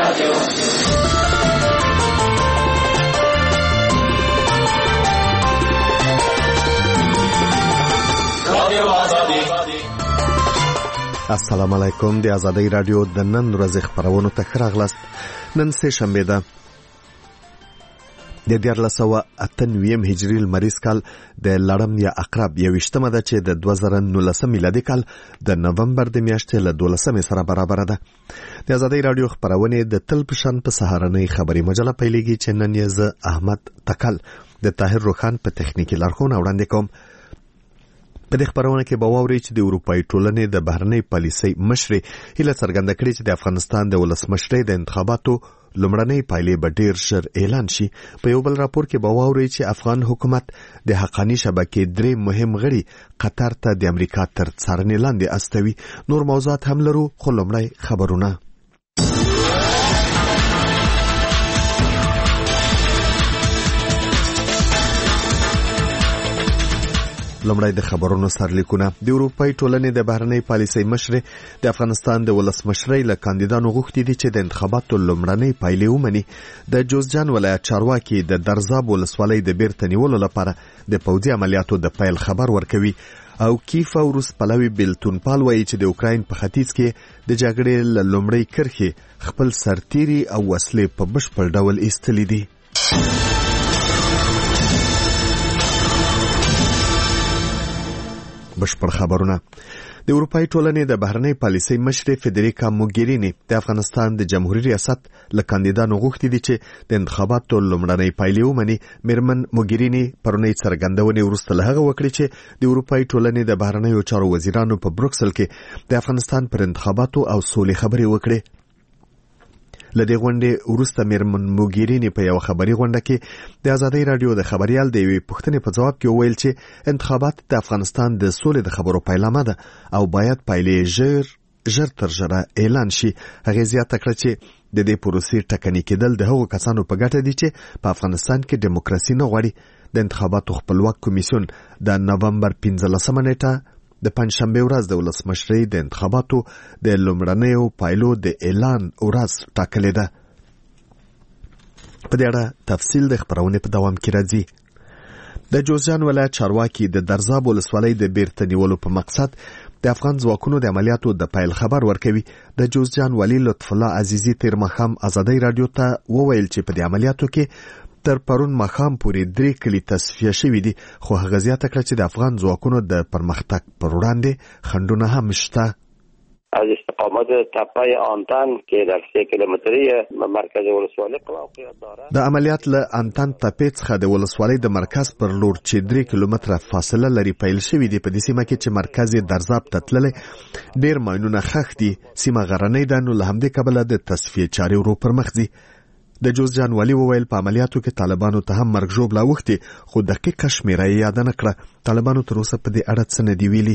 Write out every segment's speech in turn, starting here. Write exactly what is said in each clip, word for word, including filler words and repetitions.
السلام علیکم. د آزادۍ رادیو د نن ورځې خپرونو ته ښه راغلاست. نن سه شنبه ده د دیارلس سوه اته نوي هجري لمریز کال د لړم یا عقرب یویشتمه ده چې د دوه زره نولسم میلادي کال د نومبر د میاشتې له دولسمې سره برابره ده. د آزادۍ رادیو خپرونې د تل په شان په سهارنۍ خبري مجله پیلېږي چې نن یې زه احمد تکل د طاهر روخان په تخنیکي لارښوونه وړاندې کوم. په دې خبرونه کې به واورئ چې د اروپایي ټولنې د بهرنۍ پالیسۍ مشرې هیله څرګنده کړې چې د افغانستان د ولسمشرۍ د انتخاباتو لومړنۍ پایلې به ډېر ژر اعلان شي. په یو بل راپور کې به واورئ چې افغان حکومت د حقاني شبکې درې مهم غړي قطر ته د امریکا تر څارنې لاندې استوي. نور موضوعات هم لرو، خو لومړی خبرونه. لومړی د خبرونو سرلیکونه. د اروپایي ټولنې د بهرنۍ پالیسۍ مشرې د افغانستان د ولسمشرۍ له کاندیدانو غوښتي دي چې د انتخاباتو لومړنۍ پایلې ومني. د جوزجان ولایت چارواکي د درزاب ولسوالۍ د بیرته نیولو لپاره د پوځي عملیاتو د پیل خبر ورکوي او کیف او روس پلوي بیلتون پال وایي چې د اوکراین په ختیځ کې د جګړې له لومړۍ کرښې خپل سرتیري او وسلې په بشپړ ډول ایستلې دي. بشپړ خبرونه. د اروپایي ټولنې د بهرنۍ پالیسۍ مشرې فدریکا موګیرینی د افغانستان د جمهوریت ریاست له کاندیدانو غوښتي دي چې د انتخاباتو لومړنۍ پایلې ومني. میرمن موګیرینی پرونی څرګندونې وروسته له هغه وکړي چې د اروپایي ټولنې د بهرنیو چارو وزیرانو په بروکسل کې د افغانستان پر انتخاباتو او سولې خبرې وکړي. لدې غونډې وروسته میرمن موګیرینی په یو خبري غونډه کې د آزادۍ رادیو د خبريال د یوې پوښتنې په جواب کې وویل چې انتخابات د افغانستان د سولې د خبرو پیلامه ده او باید پایلې ژر ژر تر ژره اعلان شي. هغه زیاته کړه چې د دې پروسې ټکنی کېدل د هغو کسانو په ګټه دي چې په افغانستان کې دیموکراسي نه غواړي. د انتخاباتو خپلواک کمیسیون د نومبر پنځلسمه نیټه د پنځشنبه ورځ د ولسمشرۍ د انتخاباتو د لومړنیو پایلو د اعلان ورځ ټاکلې ده. په دې اړه تفصیل د خبرونې په دوام کې راځي. د جوزجان ولایت چارواکي د درزاب ولسوالۍ د بیرته نیولو په مقصد د افغان ځواکونو د عملیاتو د پیل خبر ورکوي. د جوزجان والي لطف الله عزیزي تیر ماښام آزادۍ رادیو ته وویل چې په دې عملیاتو کې تر پرون ماښام پورې درې کلي تصفیه شوي دي، خو هغه زیاته کړه چې د افغان ځواکونو د پرمختګ پر وړاندې خنډونه هم شته. از استقامت تپه آنتن که در سه کیلومتری مرکز ولسوالۍ موقعیت دارد. د عملیات له آنتن تپې څخه د ولسوالۍ د مرکز پر لور چې درې کیلومتره فاصله لري پیل شوي دي. په دې سیمه کې چې مرکز یې درزاب ته تللی ډېر ماینونه ښخ دي. سیمه غرنۍ ده، نو له همدې کبله د تصفیې چارې ورو پر مخ ځي. د جوزجان والي وویل په عملیاتو کې طالبانو ته هم مرګ ژوبله اوښتې، خو دقیقه شمېره یې یاده نه کړه. طالبانو تر اوسه په دې اړه څه نه دي ویلي.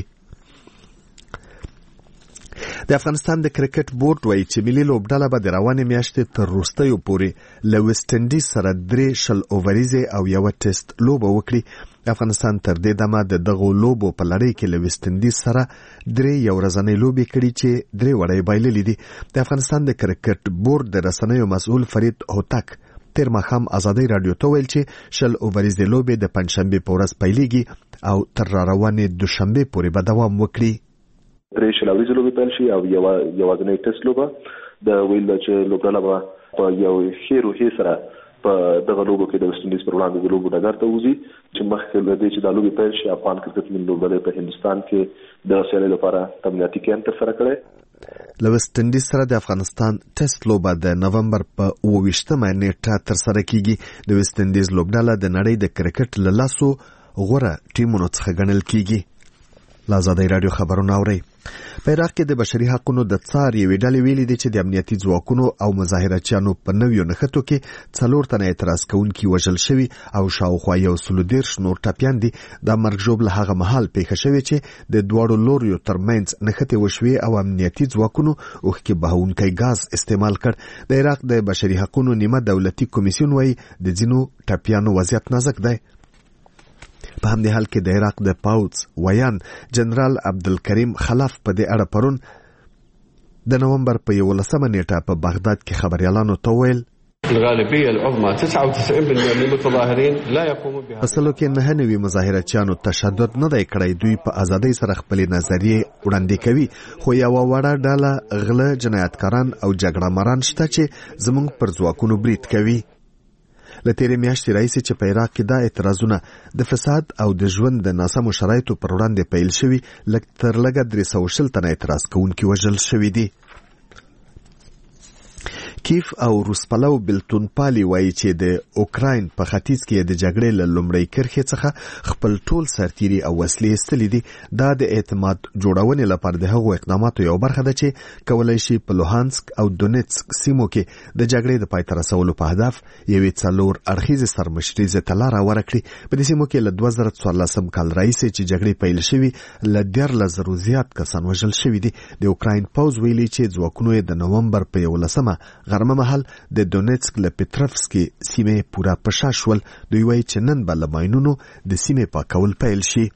د افغانستان د کرکټ بورډ وایي چې ملي لوبډله به د روانې میاشتې تر وروستیو پورې له ویسټ انډیز سره درې شل اووریزې او یوه ټیسټ لوبه وکړي. افغانستان تر دې دمه د دغو لوبو په لړۍ کې له ویسټ انډیز سره درې یو ورځنۍ لوبې کړي چې درې وړۍ بایللې دي. د افغانستان د کرکټ بورډ د رسنیو مسؤل فرید هوتک تیر ماښام آزادۍ رادیو ته ویل چې شل اووریزې لوبې د پنجشنبې په ورځ پیلېږي او تر راروانې دوشنبې پورې به دوام وکړي. درې شل اوریزې لوبې پیل شي او یوه یوازینۍ ټیسټ لوبه د ویل چې لوبډله به په یو ښې روحیې سره په دغه لوبو کې د ویسټ انډیز پر وړاندې د لوبو ډګر ته وځي چې مخکې له دې چې دا لوبې پیل شي افغان کرکټ ملي لوبډلې په هندوستان کې د سیالۍ لپاره تمریناتي کیمپ ترسره کړی. له ویسټ انډیز سره د افغانستان ټیسټ لوبه د نومبر په اوه ویشتمه نیټه ترسره کیږي. د ویسټ انډیز لوبډله د نړۍ د کرکټ له لاسو غوره ټیمونو څخه ګڼل کیږي. له آزادۍ رادیو خبرونه اورئ. په عراق کې د بشري حقوقو د څار یوې ډلې ویلي دي چې د امنیتي ځواکونو او مظاهرچیانو په نویو نښتو کې څلور تنه اعتراض کوونکي وژل شوي او شاوخوا یو سلو دېرش نور ټپیان دي. دا مرګ ژوبله هغه مهال پیښه شوې چې د دواړو لوریو ترمنځ نښتې وشوې او امنیتي ځواکونو اوښکې بهونکی ګاز استعمال کړ. د عراق د بشري حقوقو نیمه دولتي کمیسیون وایي د ځینو ټپیانو وضعیت نازک دی. په همدې حال کې د عراق د پاوځ ویان جنرال عبدالکریم خلف په دې اړه پرون د نومبر په یولسمه نیټه په بغداد کې خبريالانو ته ویل الغالبية العظمى تسعة وتسعين بالمئة من المتظاهرين لا يقومون بها. اصلو کې نه نوي مظاهرچیانو تشدد نه دی کړی، دوی په ازادۍ سره خپل نظریه وړاندې کوي، خو یو وړه ډله غله جنایتکاران او جګړه ماران شته چې زموږ پر ځواکونو برید کوي. له تیرې میاشتې راهیسې چې په عراق کې دا اعتراضونه د فساد او د ژوند د ناسمو شرایطو پر وړاندې پیل شوي، لږ تر لږه درې سوه شل تنه اعتراض کوونکي وژل شوي دي. کیف او روسپلو بلتون پالی وایي چې د اوکراین په ختیځ کې د جګړې له لومړۍ کرښې څخه خپل ټول سرتیري او وسلې ایستلې دي. دا د اعتماد جوړونې لپاره د هغو اقداماتو یو برخه ده چې کولی شي په لوهانسک او دونیتسک سیمو کې د جګړې د پای ته رسولو په هدف یوې څلور اړخیزې سرمشریزې ته لاره ورکړي. په دې سیمو کې له دوه زره څوارلسم کال راهیسې چې جګړې پیل شوي له دیارلس زرو زیات کسان وژل شوي دي. د اوکراین پوځ ویلي چې ځواکونو یې د نومبر په یولسمه غرمه مهال د دونیتسک له پټرفسکي سیمې پوره په شا شول. دوی وایي چې نن به له ماینونو د سیمې پاکول پیل شي.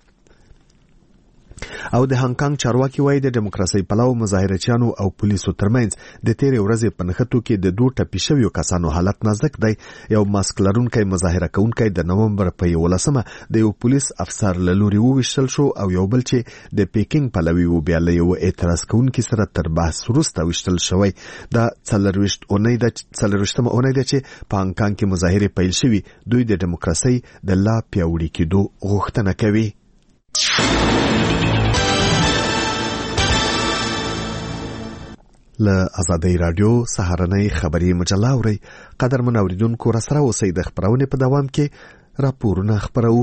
او د هانګ کانګ چارواکي وایي د دیموکراسي پلوو مظاهرچیانو او پولیسو ترمنځ د تیرې ورځې په نښتو کې د دوه ټپي شویو کسانو حالت نازک دی. یو ماسک لرونکی مظاهره کوونکی د نومبر په یولسمه د یو پولیس افسر له لوري وویشتل شو او یو بل چې د پیکینګ پلوي و بیا له یو اعتراض کوونکي سره تر بحث وروسته ویشتل شوی. دا څلرویشت اونۍ ده څلرویشتمه اونۍ ده چې په هانګ کانګ کې مظاهرې پیل شوي. دوی د دیموکراسي د لا پیاوړي کېدو غوښتنه کوي. له آزادۍ رادیو سهارنۍ خبري مجله اورئ. قدرمن اوریدونکو راسره اوسئ. د خبرونې په دوام کې راپورونه خپرو.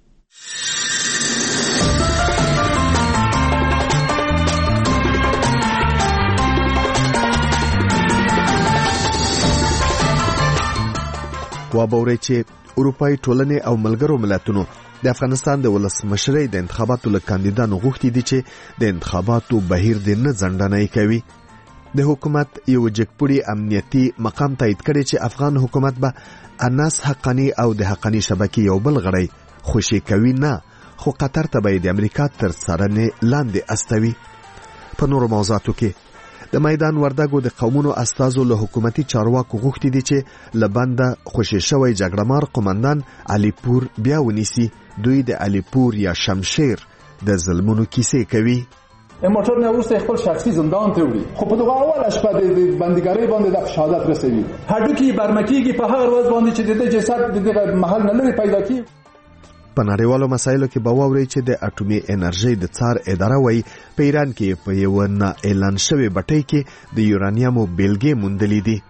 وابورئ چې اروپایي ټولنې او ملګرو ملتونو د افغانستان د ولسمشرۍ د انتخاباتو له کاندیدانو غوښتي دي چې د انتخاباتو بهیر د نه ځنډنۍ کوي. د حکومت یو جګپوړي امنیتي مقام تایید کړي چې افغان حکومت به اناس حقانی او د حقانی شبکې یو بل غړی خوشي کوي نه، خو قطر ته به د امریکا تر څارنې لاندې استوي. په نورو موضوعاتو کې د میدان وردګو د قومونو استازو له حکومتي چارواکو غوښتي دي چې له بنده خوشي شوی جګړهمار قومندان علي پور بیا ونیسي. دوی د علي پور یا شمشیر د ظلمونو کیسې کوي. این موټر نه وروسته خپل شخصي زندان ته وړي، خو په دغه اوله شپه د بندګۍ باندې د شهادت رسوي. هډوکي برمکیږي په هغه ورځ باندې چې د جسد د دغه محل نه لري پیدا کیږي. په نړیوالو مسایلو کې به واورئ چې د اټومي انرژي د څار اداره وایي په ایران کې په یو نه اعلان شوی بټۍ کې د یورانیمو بیلګې موندلې دي.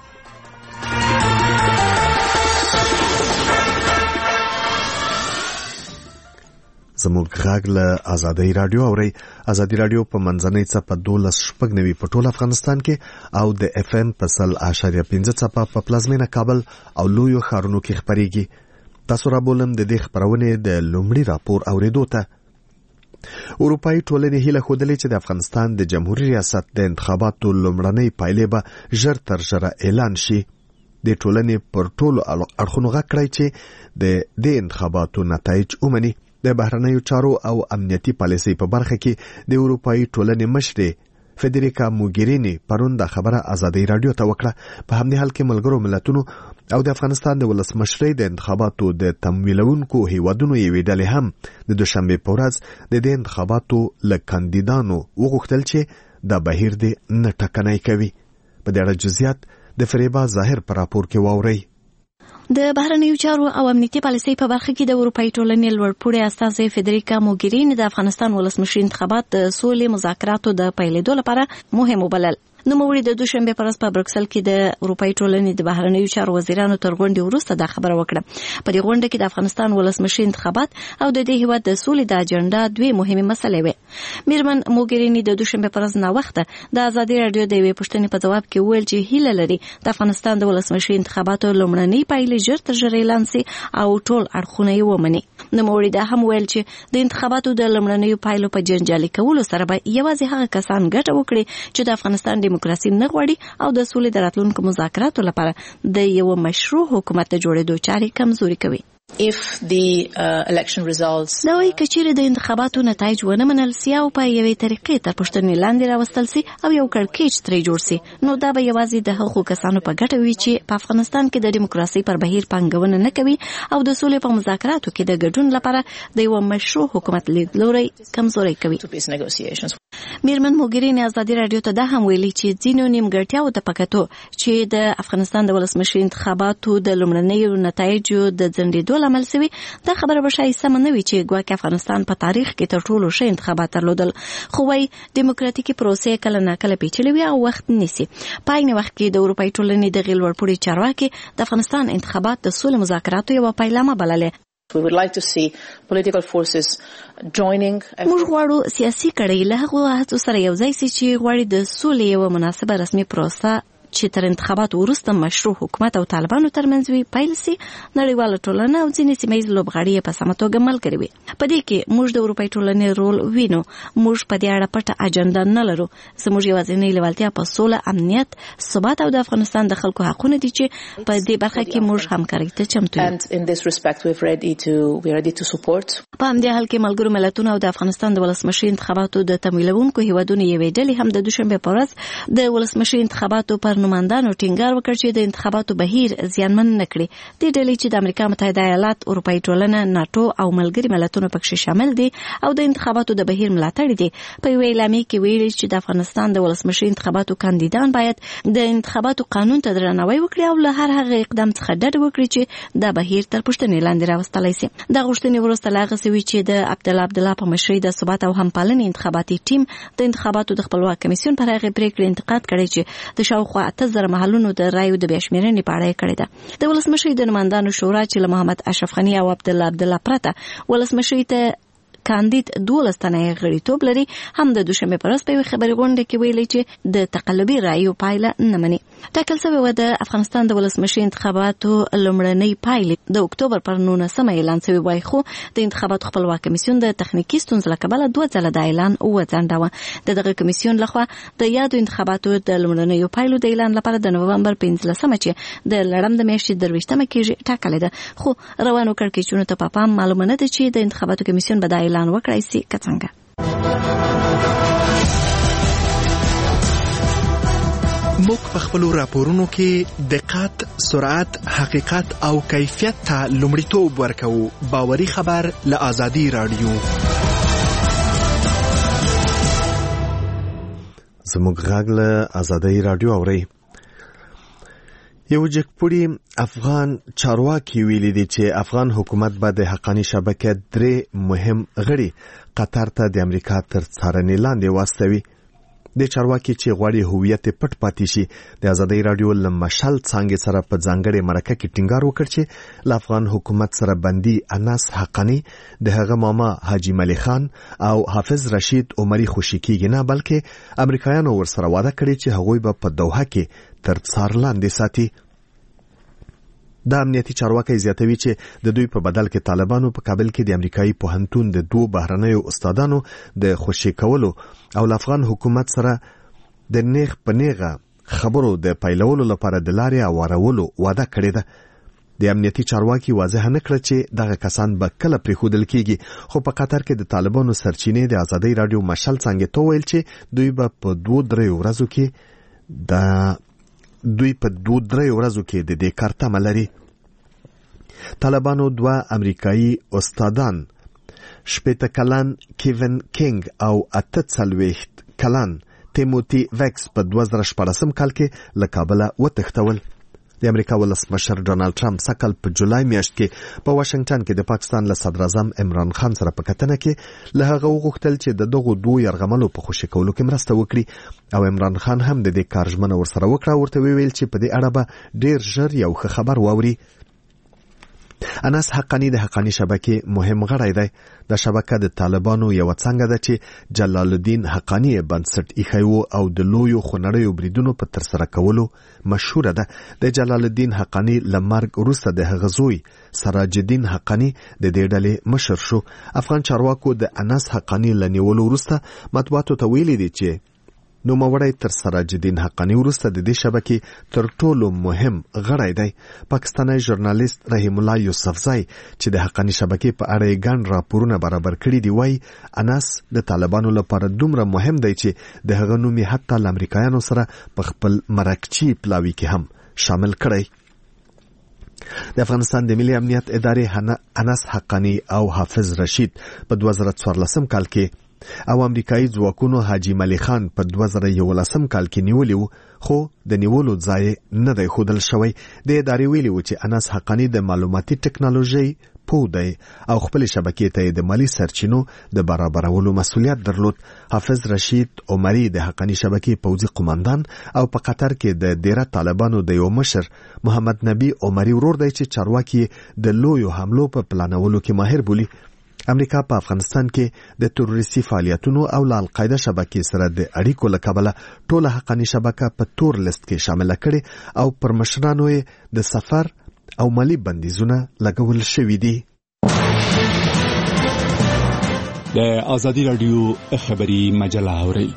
زموږ غږ له آزادۍ رادیو اورئ. آزادۍ رادیو په منځنۍ څپه دولس شپږ نوي په ټول افغانستان کې او د اف ام په سل اشاریه پنځه څپه په پلازمینه کابل او لویو ښارونو کې خپرېږي. تاسو را بولم د دې خپرونې د لومړي راپور اورېدو ته. اروپایي ټولنې هیله ښودلې چې د افغانستان د جمهوریت ریاست د انتخاباتو لومړنۍ پایلې به ژر تر ژره اعلان شي. د ټولنې پر ټولو اړخونو غږ کړی چې د دې انتخاباتو نتایج ومني. د بهرنیو چارو او امنیتي پالیسۍ په برخه کې د اروپایي ټولنې مشرې فدریکا موګرینی پرون دا خبره آزادۍ رادیو ته وکړه. په همدې حال کې ملګرو ملتونو او د افغانستان د ولسمشرۍ د انتخاباتو د تمویلونکو هیوادونو یوې ډلې هم د دوشنبې په ورځ د دې انتخاباتو له کاندیدانو وغوښتل چې دا بهیر دې نه ټکنی کوي. په دې اړه جزئیات د فریبا ظاهر په راپور کې واورئ. د بهرنیو چارو او امنیتي پالیسۍ په برخه کې د اروپایي ټولنې لوړپوړي استازي فدریکا موګرینی د افغانستان ولسمشرۍ انتخابات د سولې مذاکراتو د پیلېدو لپاره مهم وبلل. نوموړي د دوشنبه پر ورځ په برکسل کې د اروپایي ټولنې د بهرنیو چارو وزیرانو تر غونډې وروسته دا خبره وکړه. په دې غونډه کې د افغانستان ولسمشرۍ انتخابات او د دې هیواد د سولې د اجنډا دوه مهمه مسلې وې. میرمن موګرینی د دوشنبه پر ورځ ناوخته د آزادۍ رادیو د یوې پوښتنې په جواب کې ویل چې هیله لري د افغانستان د ولسمشرۍ انتخاباتو لومړنۍ پایلې ژر تر ژره اعلان شي او ټول اړخونه یې ومني. نوموړي دا هم ویل چې د انتخاباتو د لومړنیو پایلو په جنجالي کولو سره به یوازې هغه کسان ګټه وکړي چې د افغانستان دیموکراسي نه غواړي او د سولې د راتلونکو مذاکراتو لپاره د یو مشروع حکومت د جوړېدو چارې کمزوري کوي. if the uh, election results دا وایي کچېرې د انتخاباتو نتایج ونه منل سي او په یوې طریقې تر پوښتنې لاندې راوستل سي او یو کړکېچ ترې جوړ سي، نو دا به یوازې د هغو کسانو په ګټه وي چې په افغانستان کې د دیموکراسۍ پر بهیر پانګونه نه کوي او د سولې په مذاکراتو کې د ګډون لپاره د یو مشروع حکومت لیدلوری کمزوری کوي. میرمن موګریني ازادي رادیو ته دا هم ویلي چې ځینو نیمګړتیاو ته پکتو چې د افغانستان د ولسمشر انتخاباتو د لومړنیو نتایجو د ځنډېدو لامل شوي، دا خبره به شایي سمه نه وي چې ګواکې افغانستان په تاریخ کې تر ټولو ښه انتخابات درلودل، خو وایي دیموکراتیکي پروسې کله ناکله پیچلې وي او وخت نیسي. په عین وخت کې د اروپایي ټولنې دغې لوړپوړي چارواکي د افغانستان انتخابات د سولې مذاکراتو یوه پیلامه بللې. We would like to see political forces joining. موږ غواړو سیاسي کړۍ له هغو هڅو سره یوځای سي چې غواړي د سولې یوه مناسبه رسمي پروسه چې تر انتخاباتو وروسته مشروع حکومت او طالبانو ترمنځ وي پیل سي. نړیواله ټولنه او ځینې سیمه ییز لوبغاړي یې په سمه توګه ملګري وي. په دې کې موږ د اروپایي ټولنې رول وینو. موږ په دې اړه پټه اجنډا نه لرو. زموږ یوازینۍ لیوالتیا په سوله، امنیت، ثبات او د افغانستان د خلکو حقونه دي چې په دې برخه کې موږ همکارۍ ته چمتو یو. And in this respect we're ready to we're ready to support. په همدې حال کې ملګرو ملتونو او د افغانستان د ولسمشر انتخاباتو د تمویلونکو هیوادونو یوې ډلې هم د دوشنبه په ورځ د ولسمشر انتخاباتو پر نمایندانو ټینګار وکړ چې د انتخاباتو بهیر زیانمن نه کړي. دې ډلې چې د امریکا متحده ایالات، اروپایي ټولنه، ناتو او ملګري ملتونو پکې شامل دي او د انتخاباتو د بهیر ملاتړ دي، په یوې اعلامیه کې ویلي چې د افغانستان د ولسمشر انتخاباتو کاندیدان باید د انتخاباتو قانون ته درناوی وکړي او له هر هغه اقدام څخه ډډه وکړي چې دا بهیر تر پوښتنې لاندې راوستلی سي. دا غوښتنې وروسته له هغه سوي چې د عبدالله عبدالله په مشرۍ د ثبات او همپالنې انتخاباتي ټیم د انتخاباتو د خپلواک کمیسیون پر هغې پرېکړې انتقاد کړی چې د شاوخوا اته زره محلونو د رایو د بیا-شمېرنې په اړه یې کړې ده. د ولسمشرۍ د نمایندانو شورا چې له محمد اشرف غني او عبدالله عبدالله پرته ولسمشرۍ ته کاندید دولس تنه غړیتوب لري، هم د دوشنبه پر ورځ په یوې خبري غونډه کې ویلي چې د تقلبي رایو پایله نه مني. ټاکل شوې وه د افغانستان د ولسمشر انتخاباتو لومړنۍ پایلې د اکتوبر پر نولسمه اعلان شوې وای، خو د انتخاباتو خپلواک کمیسیون د تخنیکي ستونزو له کبله دوه ځله د اعلان وځنډاوه. د دغه کمیسیون لخوا د یادو انتخاباتو د لومړنیو پایلو د اعلان لپاره د نومبر پنځلسمه چې د لړم د میاشتې درویشتمه کېږي ټاکلې ده، خو روانو کړکېچونو ته په پام معلومه نه ده چې د انتخاباتو کمیسیون به دا اعلان وکړای سي که څنګه. موږ په خپلو راپورونو کې دقت، سرعت، حقیقت او کیفیت ته لومړیتوب ورکوو. باوري خبر له ازادي رادیو. زموږ غږ له ازادي رادیو اورئ. یو جګپوړي افغان چارواکي ویلي دي چې افغان حکومت به د حقاني شبکې درې مهم غړي قطر ته د امریکا تر څارنې لاندې واستوي. د چارواکي چې غواړي هویت پټ پاتې شي د ازادي رادیو له مشال څانګې سره په ځانګړې مرکه کې ټینګار وکړ چې له افغان حکومت سره بندي انس حقانی د هغه ماما حاجی ملی خان او حافظ رشید عمری خوشی کېږي نه، بلکې امریکایانو ورسره وعده کړې چې هغوی به په دوحه کې تر څار لاندې ساتي. د امنیتي چارواکي زیاتوي چې د دوی په بدل کې طالبانو په کابل کې د امریکایي پوهنتون د دوه بهرنیو استادانو د خوشي کولو او افغان حکومت سره د نیغ په نیغه خبرو د پیلولو لپاره د لارې اوارولو وعده کړې ده. د امنیتي چارواکي واضح نه کړ چې دغه کسان به کله پریښودل کیږي، خو په قطر کې د طالبانو سرچینې د ازادي رادیو مشال څنګه ته ویل چې دوی به په دوه درې ورځو کې د دوی په دوه درې ورځو کې د دې کار تمه لري. طالبانو دوه امریکایي استادان شپېته کلن کیون کینګ او اته څلوېښت کلن تیموتی ویکس په دوه زره شپاړسم کال کې له کابله وتښتول. د امریکا ولسمشر ډونالد ټرمپ سکل په جولای میاشت کې په واشنگټن کې د پاکستان له صدر اعظم عمران خان سره په کتنه کې له هغه وغوښتل چې د دغو دوه یرغملو په خوشي کولو کې مرسته وکړي او عمران خان هم د دې کار ژمنه ورسره وکړه. ورته ویل چې په دې اړه به ډیر ژر یو ښه خبر واوري. انس حقانی د حقانی شبکې مهم غړی دی. د شبکه د طالبانو یو څنګه ده چې جلال الدین حقانی بنسټ ایښی و او د لویو خونړیو بریدونو په ترسره کولو مشهوره ده. د جلال الدین حقانی له مرګ وروسته د هغه زوی سراج الدین حقانی د دې ډلې مشر شو. افغان چارواکو د انس حقانی له نیولو وروسته مطبوعاتو ته ویلي دي چې نوموړی تر سراج الدین حقانی وروسته د دې شبکې تر ټولو مهم غړی دی. پاکستانی ژورنالیست رحیم الله یوسفزای چې د حقانی شبکې په اړه یې ګڼ راپورونه برابر کړي دي وایي اناس د طالبانو لپاره دومره مهم دی چې د هغه نوم یې حتی له امریکایانو سره په خپل مرکچي پلاوي کې هم شامل کړی. د افغانستان د ملي امنیت ادارې انس حقانی او حافظ رشید په دوه زره څوارلسم کال کې او امریکایي ځواکونو حاجی ملی خان په دوه زره یولسم کال کې نیولی وو، خو د نیولو ځای نه دی ښودل شوی. د ادارې ویلي وو چې انس حقانی د معلوماتي ټکنالوژي پوه دی او خپل شبکې ته د مالی سرچینو د برابرولو مسؤلیت درلود. حافظ رشید عمری د حقانی شبکې پوځي قوماندان او په قطر کې د ډیره طالبانو د یو مشر محمد نبی عمری ورور دی چې چارواکي د لویو حملو په پلانولو کې ماهر بولي. امریکا په افغانستان کې د تروریستي فعالیتونو او له القاعده شبکې سره د اړیکو له کبله ټوله حقانی شبکه په تور لیست کې شامل کړي او پر مشرانو یې د سفر او مالی بندیزونه لګول شوي دي. د آزادی رادیو خبری مجله اوري.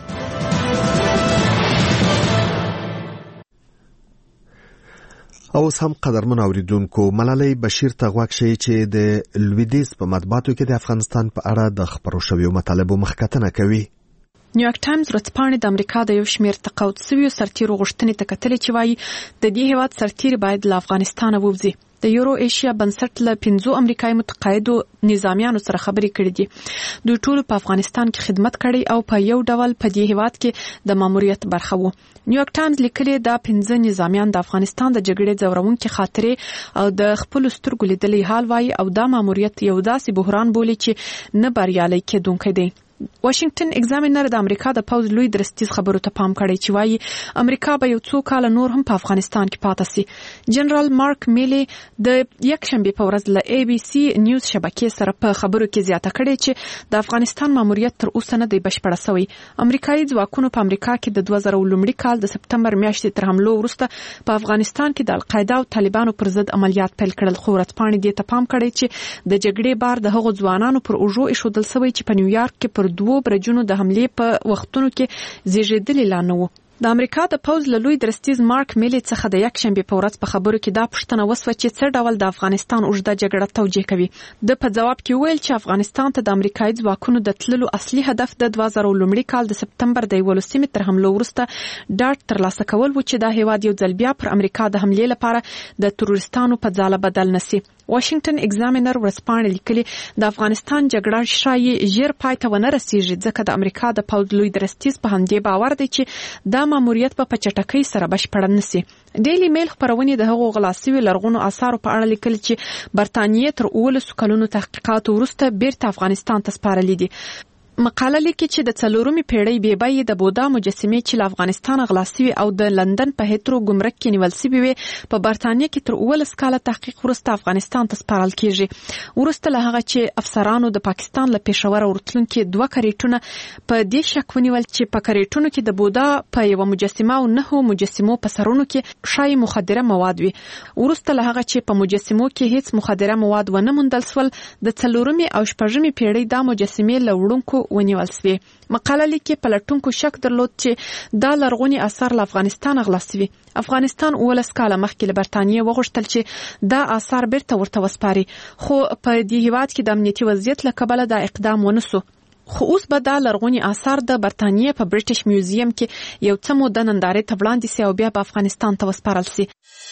او هم قدرمن اوریدونکو، ملالۍ بشیر ته غوږ شئ چې د لویدیځ په مطبوعاتو کې د افغانستان په اړه د خپرو شویو مطالبو مخکتنه کوي. نیویارک ټایمز ورځپاڼې د امریکا د یو شمېر تقاعد شویو سرتیرو غوښتنې ته کتلې چې وایي د دې هېواد سرتیري باید له افغانستانه ووځي. د یورو ایشیا بنسټ له پنځو امریکایي متقاعدو نظامیانو سره خبرې کړې دي. دوی ټول په افغانستان کې خدمت کړی او په یو ډول په دې هېواد کې د ماموریت برخه وو. نیویارک ټایمز لیکلي دا پنځه نظامیان د افغانستان د جګړې ځورونکې خاطرې او د خپلو سترګو لیدلی حال وایي او دا ماموریت یو داسې بحران بولي چې نه بریالی کېدونکی دی. واشنگټن ایگزامینر د امریکا د پوز لوی درستیز خبرو ته پام کړی چې وایي امریکا به یو څو کال نور هم په افغانستان کې پاتې سي. جنرال مارک میلی د یک شنبه په ورځ له ای بي سي نیوز شبکې سره په خبرو کې زیاته کړې چې د افغانستان ماموریت تر اوسه نه دی بشپړ شوی. امریکایي ځواکونو په امریکا کې د دوه زره لومړي کال د سپتمبر میاشتې تر حملو وروسته په افغانستان کې د القاعده او طالبانو پر ضد عملیات پیل کړل. خو ورځپاڼې دې ته پام کړی چې د جګړې بار د هغو ځوانانو پر اوږو ایښودل شوی چې په نیویارک کې پر دوو برجونو د حملې په وختونو کې زیږیدلي لا نه وو. د امریکا د پوز له لوی درستیز مارک میلی څخه د یک شنبه په ورځ په خبرو کې دا پوښتنه وسوه چې څه ډول د افغانستان اوږده جګړه توجیه کوي. د په جواب کې ویل چې افغانستان ته د امریکایي ځواکونو د تللو اصلي هدف د دوه زره لومړي کال د سپتمبر د یولسمې تر حملو وروسته ډاډ ترلاسه کول و چې دا هیواد یو ځل بیا پر امریکا د حملې لپاره د تروریستانو په ځاله بدل نشي. واشنگټن ایگزامینر ورځپاڼې لیکلي د افغانستان جګړه شایي ژر پای ته ونه رسیږي ځکه د امریکا د پوز لوی درستیز په همدې باور دی چې دا ماموریت په چټکۍ سره بشپړ نشي. ډیلی میل خبرونه د هغو غلا شوي لرغونو آثارو په اړه لیکلي چې برتانیې تر اوولسو کلونو تحقیقاتو وروسته بیرته افغانستان ته سپارلې دي. مقاله لیکي چې د څلورمې پیړۍ بې بیې د بودا مجسمې چې له افغانستان غلا شوي او د لندن په هیترو ګمرک کې نیول شوي وې په برتانیه کې تر اوولس کاله تحقیق وروسته افغانستان ته سپارل کیږي. وروسته له هغه چې افسرانو د پاکستان له پېښوره ورتلونکي دوه کریټونه په دې شک ونیول چې په کریټونو کې د بودا په یوه مجسمه او نهو مجسمو په سرونو کې ښایي مخدره مواد وي. وروسته له هغه چې په مجسمو کې هیڅ مخدره مواد ونه موندل شول د څلورمې او شپږمې پیړۍ دا مجسمې له وړونکو ونیول شوي. مقاله لیکي پلټونکو شک درلود چې دا لرغوني آثار له افغانستان غلا شوي. افغانستان اوولس کاله مخکې له برتانیې وغوښتل چې دا آثار بیرته ورته وسپاري، خو په دې هیواد کې د امنیتي وضعیت له کبله دا اقدام ونه سو. خو اوس به دا لرغوني آثار د برتانیې په بریټیش میوزیم کې یو څه موده نندارې ته وړاندې سي او بیا به افغانستان ته وسپارل سي.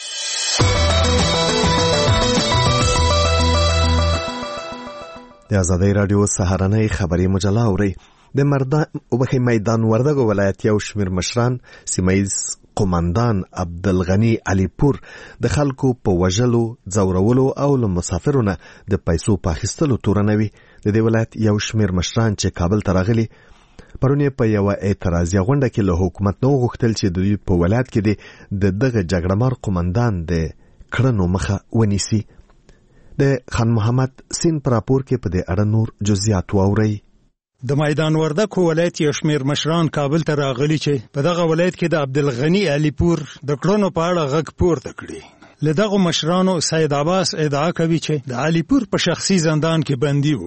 د آزادۍ راډیو سهارنۍ خبري مجله اوري. د مردان میدان وردګو ولایت یو شمېر مشران سیمه‌ییز قوماندان عبدالغنی علي پور د خلکو په وژلو، ځورولو او له مسافرونه د پیسو په اخیستلو تورنوي. د دې ولایت یو شمېر مشران چې کابل ته راغلي پرون په یوه اعتراضیه غونډه کې له حکومت نه وغوښتل چې دوی په ولایت کې د دغه جګړهمار قوماندان د کړنو مخه ونیسي. د خان محمد سین پر راپور کې په دې اړه نور جزئیات واورئ. د میدان وردګو ولایت یو شمېر مشران کابل ته راغلي چې په دغه ولایت کې د عبدالغنی علي پور د کړنو په اړه غږ پورته کړي. له دغو مشرانو سید عباس ادعا کوي چې د علي پور په شخصي زندان کې بندي وو.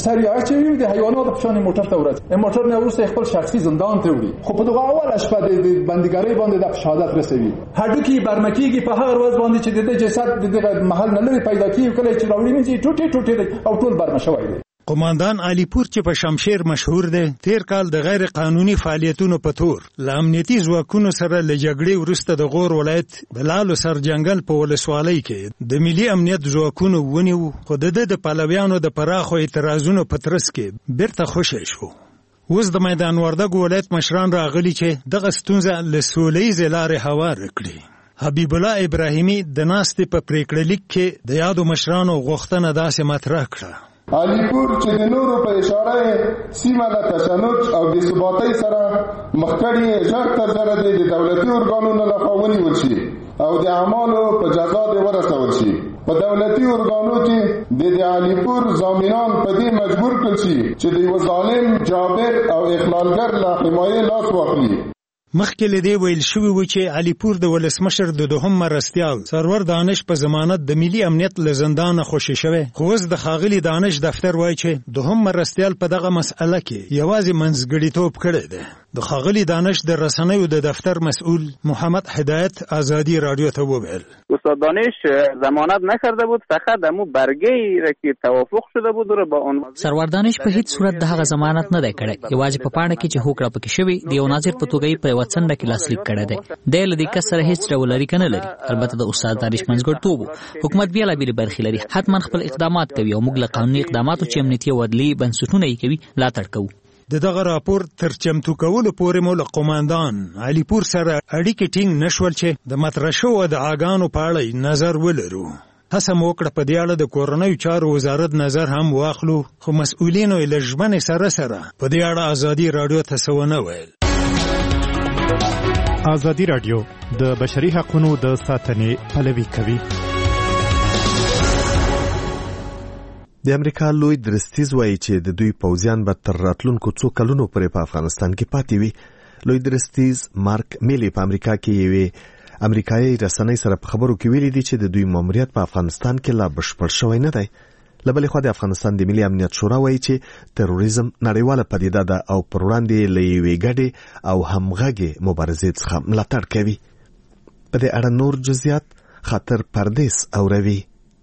سریعه چې وي د حیوانات په شان موټر ته ورځي موټر نه ورسې خپل شخصي زندان ته وړي خو په دغه اول شپه د بندګاری باندې د شهادت رسوي هډوکي برمکیږي په هغه ورځ باندې چې د جسد د محل نه لري پیدا کیږي کله چې راوړي نه ټوټي ټوټي او ټول برمه شوی دی. قوماندان علیپور چې په شمشیر مشهور دی تیر کال د غیر قانوني فعالیتونو په تور له امنیتي ځواکونو سره له جګړې وروسته د غور ولایت بلالو سر جنگل په ولسوالۍ کې د ملي امنیت ځواکونو ونیو خو د د پلویانو د پراخو اعتراضونو په ترڅ کې بیرته خوشی شو. اوس د میدان وردګ ولایت مشران راغلي چې دغه ستونزه له سولهییزې لارې هوار کړي. حبیب الله ابراهیمی د ناستې په پریکړه لیک کې د یادو مشرانو غوښتنه داسې مطرح کړه. علیپور چې د نورو په اشاره سیمه له تشنج او بې ثباتۍ سره مخ کړي ژر تر ژره د دولتي ارګانونو لخوا ونیول شي او د اعمالو په جزا دې ورسول شي. په دولتي ارګانو کې د د علیپور ضامنان په دې مجبور کړل شي چې د یو ظالم جابر او اخلالګر له حمایې لاس واخلي. مخکې له دې ویل شوي و چې علیپور د ولسمشر د دوهم مرستیال سرور دانش په ضمانت د ملي امنیت له زندانه خوشي شوی خو اوس د ښاغلي دانش دفتر وایي چې دوهم مرستیال په دغه مسئله کې یوازې منځګړیتوب کړی دی. د ښاغلي دانش د رسنیو د دفتر مسئول محمد هدایت آزادی رادیو ته وویل استاد دانش ضمانت نکرده بود فقط دمو برگه‌ای را که توافق شده بود رو با اون سرور دانش په هیڅ صورت د هغه ضمانت نه دی کړی یوازې په پاڼه کې چې هوکړه پکې شوی د یو ناظر په توګه په یو څنډه کې لاسلیک کړی دی. د لدې کس سره هیڅ ډول اړیکه نه لري. البته د استاد دانش منځګړیتوب حکومت بیا لا بیل برخې لري حتما خپل اقدامات کوي او موږ له قانوني اقداماتو چې امنیتي او عدلي بنسټونه یې کوي ملاتړ کوو. د دغه راپور تر چمتو کولو پورې مو له قوماندان علیپور سره اړیکې ټینګ نشول چې د مطرح شوو ادعاګانو په اړه نظر ولرو. هڅه مو وکړه په دې اړه د کورنیو چارو وزارت نظر هم واخلو خو مسؤلینو یې له ژمنې سره سره په دې اړه ازادي راډیو ته څه ونه ویل. ازادي راډیو د بشري حقوقو د ساتنې پلوي کوي. د امریکا لوی درستیز وایي چې د دوی پوځیان به تر راتلونکو څو کلونو پورې په افغانستان کې پاتې وي. لوی درستیز مارک میلی په امریکا کې یوې امریکایي رسنۍ سره په خبرو کې ویلي دي چې د دوی ماموریت په افغانستان کې لا بشپړ شوی نه دی. له بلې خوا د افغانستان د ملي امنیت شورا وایي چې تروریزم نړیواله پدیده ده او پر وړاندې له یوې ګډې او همغږې مبارزې څخه ملاتړ کوي. په دې اړه نور جزئیات خاطر پردیس اوروي.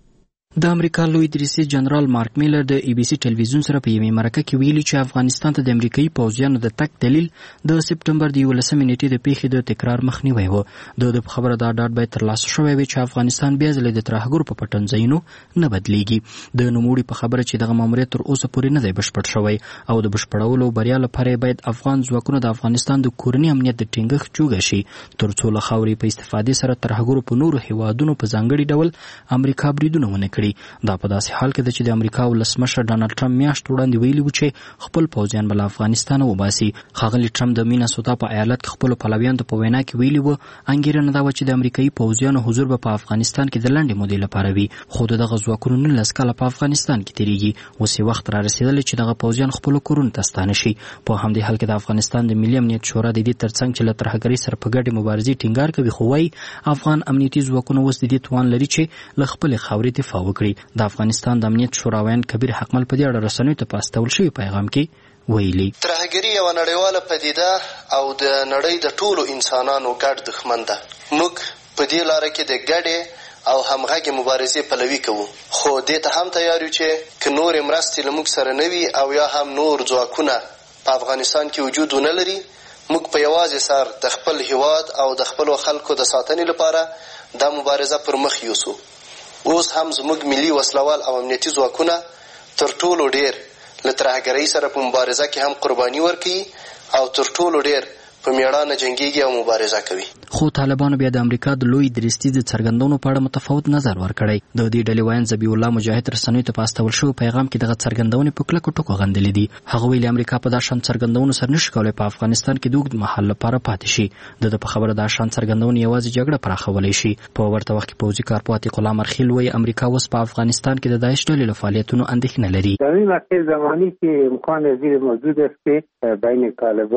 د امریکا لوی درستیز جنرال مارک میلر د ای بي سي ټلویزیون سره په یوې مرکه کې ویلي چې افغانستان ته د امریکایي پوځیانو د تګ دلیل د سپټمبر د یولسمې نیټې د پیښې د تکرار مخنیوی و. د خبره دا ډاډ باید ترلاسه شوی وي چې افغانستان بیا ځلې د ترهګرو په پټنځایونو نه بدلیږي. د نوموړي په خبره چې دغه ماموریت تر اوسه پورې نه دی بشپړ شوی او د بشپړولو بریا لپاره باید افغان ځواکونه د افغانستان د کورني امنیت د ټینګښت جوګه شي ترڅو له خاورې په استفادې سره ترهګرو په نورو هیوادونو په ځانګړي ډول امریکا بریدونه ونه کړي. دا په داسې حال کې ده چې د امریکا ولسمشر ډانلډ ټرمپ میاشت وړاندې ویلي و چې خپل پوځیان به له افغانستانه وباسي. ښاغلي ټرمپ د مینسوتا په ایالت کې خپلو پلویانو ته په وینا کې ویلي و انګېرنه دا وه چې د امریکایي پوځیانو حضور به په افغانستان کې د لنډې مودې لپاره وي خو د دغه ځواکونو نولس کاله په افغانستان کې تېرېږي. اوس یې وخت را رسېدلی چې دغه پوځیان خپلو کورونو ته ستانه شي. په همدې حال کې د افغانستان د ملي امنیت شورا د دې ترڅنګ چې له ترهګرۍ سره په ګډې مبارزې ټینګار کوي خو وایي افغان امنیتي ځواکونه اوس د دې توان لري چې له خپلې خاورې دفاع وکړي. د افغانستان د امنیت شوراویان کبیر حقمل په دې اړه رسنیو ته په استول شوي پیغام کې ویلي ترهګري یوه نړیواله پدیده او د نړۍ د ټولو انسانانو ګډ دښمن ده. موږ په دې لاره کې د ګډې او همغږې مبارزې پلوي کوو خو دې ته هم تیار یو چې که نورې مرستې له موږ سره نه وي او یا هم نور ځواکونه په افغانستان کې وجود ونه لري موږ په یوازې سر د خپل هیواد او د خپلو خلکو د ساتنې لپاره دا مبارزه پر مخ یوسو. اوس هم زموږ ملي وسلوال او امنیتي ځواکونه تر ټولو ډیر له ترهګرۍ سره په مبارزه کې هم قرباني ورکوي او تر ټولو ډیر په میړانه جنګیږي او مبارزه کوي. خو طالبانو بیا د امریکا د لوی درستیز د څرګندونو په اړه متفاوت نظر ورکړی. د دې ډلې وایي ذبیح الله مجاهد رسنیو ته په استول شوی پیغام کې دغه څرګندونې په کلکو ټکو غندلې دي. هغه ویلي امریکا په دا شان څرګندونو سره نشي کولی په افغانستان کې د اوږد مهال لپاره پاتې شي. د ده په خبره دا شان څرګندونې یوازې جګړه پراخولی شي. په ورته وخت کې پوځي کارپوه عتیق الله مرخیل وایي امریکا اوس په افغانستان کې د داعش ډلې له فعالیتونو اندېښنه لري. در این مسیر زمانی که امکان زیر موجود است که بین طالبان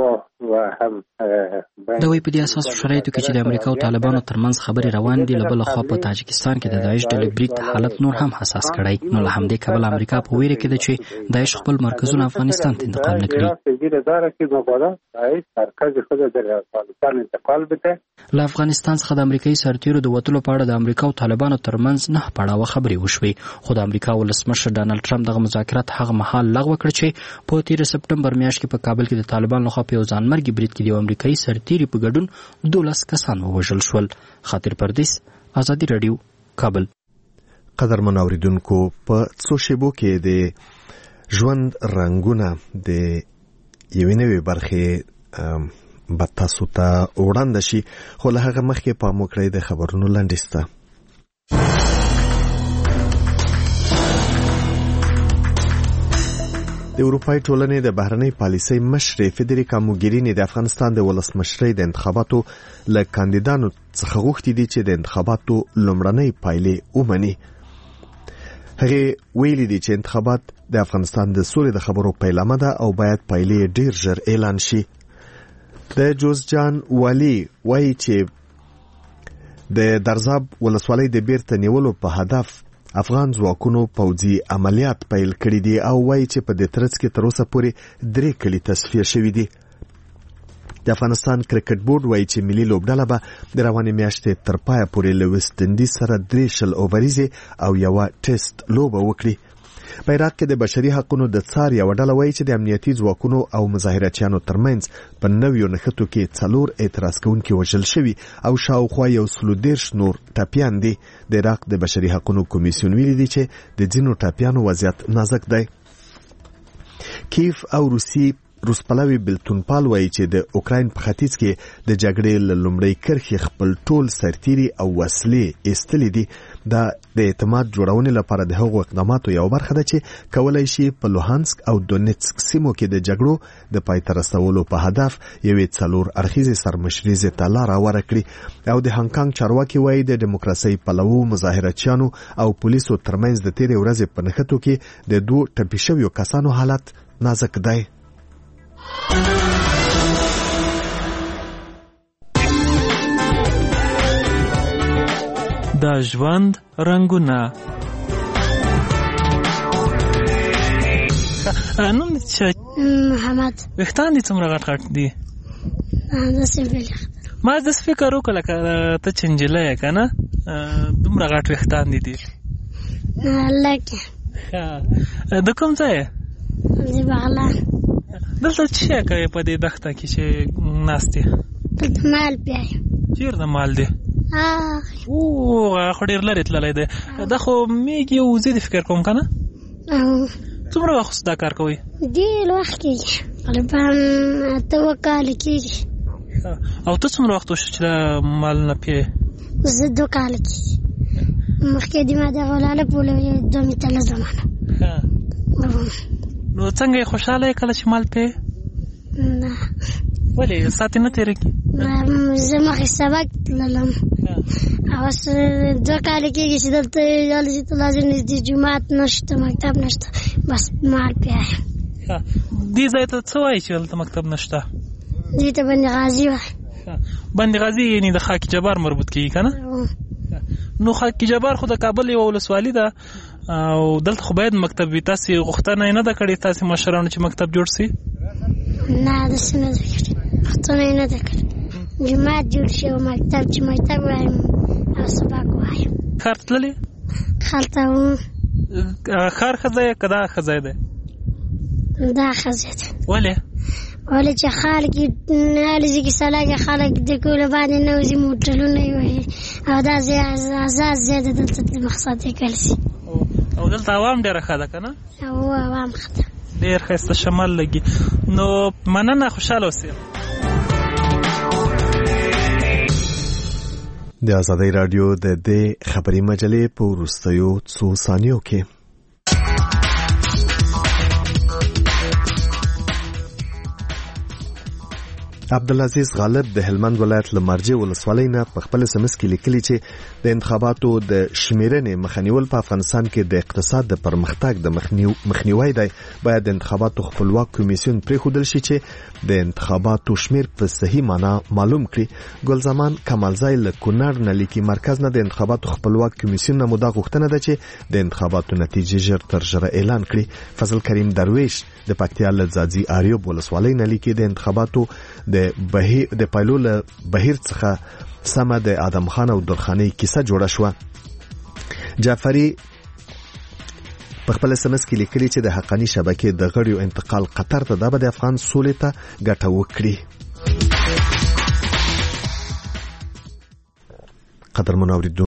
دا وی په دې اساس شرایطو کې چې د امریکا او طالبانو ترمنځ خبرې روان دي، له بل خوا په تاجکستان کې د داعش ډلې برید حالت نور هم حساس کړی. نو له همدې کبله امریکا په ویره کې ده چې داعش خپل مرکزونه افغانستان ته انتقال نه کړي. له افغانستان څخه د امریکایي سرتیرو د وتلو په اړه د امریکا او طالبانو ترمنځ نه پړاوه خبرې وشوې، خو د امریکا ولسمشر ډانلډ ټرمپ دغه مذاکرات هغه مهال لغوه کړ چې په تیر سپټمبر میاشت کې په کابل کې د طالبانو لخوا په یو ځانمرګي برید کې د امریکایي سرتیري په ګډون دولس کسان ووژل شول. خاطر پردیس، ازادي رادیو، کابل. قدرمن اوریدونکو، په څو شیبو کې د ژوند رنګونه د یوې نوې برخې به تاسو ته وړاندې شي، خو له هغه مخکې پام وکړئ د خبرونو لنډیز ته. د اروپای ټولنې د بهرنۍ پالیسۍ مشرې فدریکا موګرینی د افغانستان د ولسمشرۍ د انتخاباتو له کاندیدانو څخه غوښتي دي چې د انتخاباتو لومړنۍ پایلې ومني. هغه ویلي دي چې انتخابات د افغانستان د سولې د خبرو پیلامه ده او باید پایلې ډیر ژر اعلان شي. د جوزجان والی وایي چې د درزاب ولسوالۍ د بیرته نیولو په هدف افغان ځواکونو پوځي عملیات پیل کړي دي او وایي چې په دې ترڅ کې تر اوسه پورې درې کلي تصفیه شوي دي. د افغانستان کرکټ بورډ وایي چې ملي لوبډله به د روانې میاشتې تر پایه پورې له ویسټ انډیز سره درې شل اووریزې او یوه ټیسټ لوبه وکړي. په عراق کې د بشري حقوقو د څار یوه ډله وایي چې د امنیتي ځواکونو او مظاهرچیانو ترمنځ په نویو نښتو کې څلور اعتراض کوونکي وژل شوي او شاوخوا یو سلو دېرش نور ټپیان دي. د عراق د بشري حقوقو کمیسیون ویلي دي چې د ځینو ټپیانو وضعیت نازک دی. کیف او روسي روسپلاوی بلتونپال وایي چې د اوکراین په ختیځ کې د جګړې له لومړۍ کرښې خپل ټول سرتیري او وسلې ایستلې دي. دا د اعتماد جوړونې لپاره د هغو اقداماتو یو برخه ده چې کولای شي په لوهانسک او دونیتسک سیمو کې د جګړو د پای ته رسولو په هدف یوې څلور اړخیزې سرمشریزې ته لار هواره کړي. او د هانګ کانګ چارواکي وایي د ډیموکراسۍ پلوو مظاهرچیانو او پولیسو ترمنځ د تیرې ورځې په نښتو کې د دوه ټپي شویو کسانو حالت نازک دی. د ژوند رنګونه. نوم دې څه؟ محمد. ویښتان دې څومره غټ غټ دي؟ داسې فکر ما داسې فکر وکړ لکه ته چې نجلۍ یې که نه دومره غټ ویښتان دې دي. لکه د کوم ځای یې؟ د بغلان. دلته څه شی کوې په دې دښته کې چې ناست یې؟ دلته مال بیایم. چېرته مال دی؟ او خو ډېر لرې تللی دی. دا خو میږي او وزې د فکر کوم که نه؟ څومره وخت دا کار کوئ؟ ډېر وخت کېږي، غالبا اته اوه کاله کېږي. او ته څومره وخت وشو چې دا مالونه پیې؟ زه دوه کاله کېږي. مخکې د ما دغه ولاله پولوي دوه میتله زمانه. نو څنګه یې خوشحاله یې کله چې مال پیې؟ نه. ولې ساعت نه تېرېږي؟ زه مخکې سبق تللم او اوس دوه کاله کېږي چې دلته لازم نږدې جومات نشته، مکتب نشته، بس مال پیایم. دې ځای ته څه وایي چې دلته مکتب نشته؟ دې ته بند غازي وایي. بند غازي یعنې د خاک جبار مربوط کېږي که نه؟ نو خاک جبار خو د کابل یوه ولسوالي ده او دلته خو باید مکتب وي. تاسې غوښتنه یې نه ده کړې تاسې مشرانو چې مکتب جوړ سي؟ نه داسې نه ده کړې، غوښتنه یې نه ده کړې. جومات جوړ شي او مکتب چې مکتب وایم او سبق وایم. ښار ته تللې؟ ښار ته وم. ښار ښه ځای که دا ښه ځای دی؟ دا ښه ځای دی. ولې؟ ولې چې خلک هلې ځای کې سلاکې خلک د کولو باندې نه وځي، موټرونه یې وهي او دا ځای ازاد ځای دی، دلته مقصد یې کړل سي. او دلته عوام ډېره ښه ده که نه؟ او عوام ښه ده، ډېر ښایسته شمال لګي. نو مننه، خوشحاله اوسئ. د ازادۍ راډیو د دې خبري مجلې په وروستیو څو ثانیو کې عبدالعزیز غالب د هلمند ولایت لمرجه ولسوالۍ نه په خپل سمس کې لیکلي چې د انتخاباتو د شمیرنې مخنیول په افغانستان کې د اقتصاد د پرمختګ د مخنیوي دی باید د انتخاباتو خپلواک کمیسیون پرېښودل شي چې د انتخاباتو شمیر په صحیح معنا معلوم کړي. ګلزمان کمالزای له کونړ نه لیکي مرکز نه د انتخاباتو خپلواک کمیسیون نه مودا غوښتنه ده چې د انتخاباتو نتیجې ژر تر ژره اعلان کړي. فضل کریم درویش د پکتیا له ځاځي اریوب ولسوالۍ نه لیکي د انتخاباتو د بهیر د پایلو له بهیر څخه سمه د آدم خان او درخانۍ کیسه جوړه شوه. جعفری په خپل سمس کې لیکلي چې د حقانی شبکې د غړیو انتقال قطر ته د افغان سولې ته ګټه وکړي. قدر منوریدو